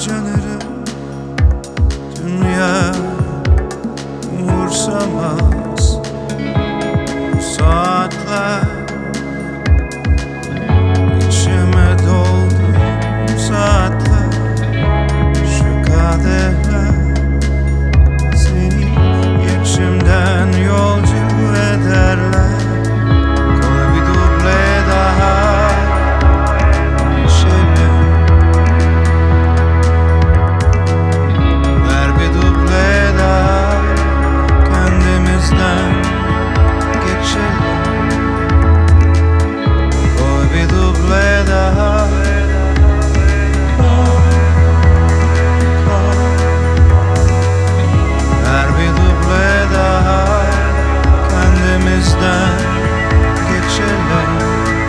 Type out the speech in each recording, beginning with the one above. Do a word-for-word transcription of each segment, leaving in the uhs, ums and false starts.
harcanırım, dünya umursamaz. Bu saatler içime doldu, saatler, şu kadehler seni içimden yolcu ederler. Koy bir duble daha içelim, ver bir duble daha kendimizden geçelim. Koy bir duble daha, ver bir duble daha kendimizden geçelim.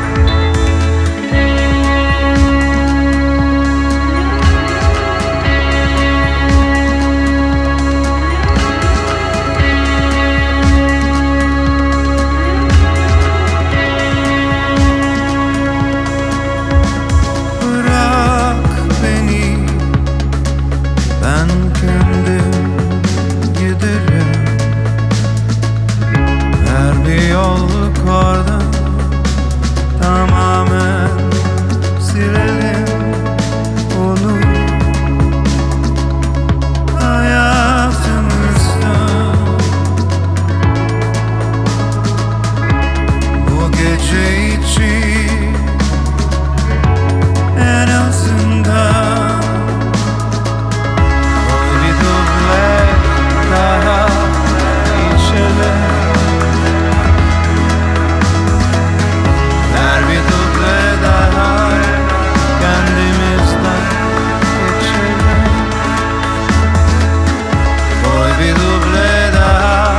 Bırak beni, ben kendim giderim. Her bir yolluk oradan tamamen silelim onu hayatımızdan. Bu gece için en azından koy bir duble daha içelim. Ver bir duble daha kendimizden geçelim. Koy bir duble daha,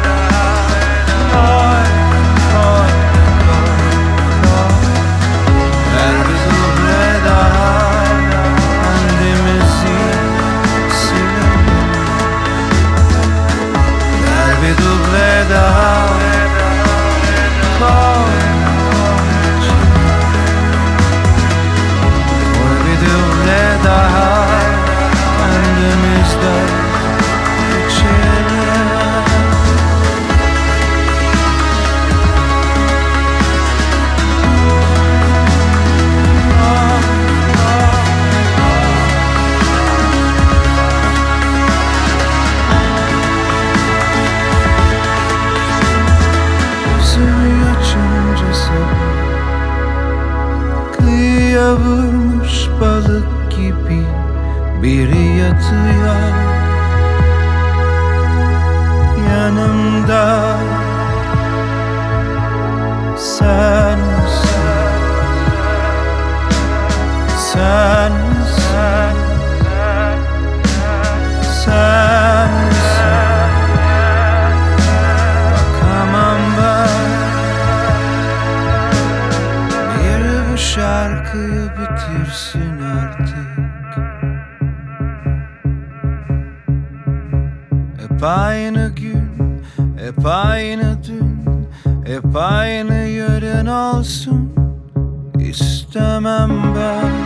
koy, koy, koy, koy. Ver bir duble daha kendimizi silelim. Ver bir duble daha, koy. Koy bir duble daha kendimizden geçelim. Gözümü açınca sabah kıyıya vurmuş balık gibi biri yatıyor yanımda. Sen misin? Sen misin? Sen misin? Bakamam ben, biri bu şarkıyı bitirsin artık. Hep aynı gün, hep aynı dün, hep aynı yarın olsun istemem ben.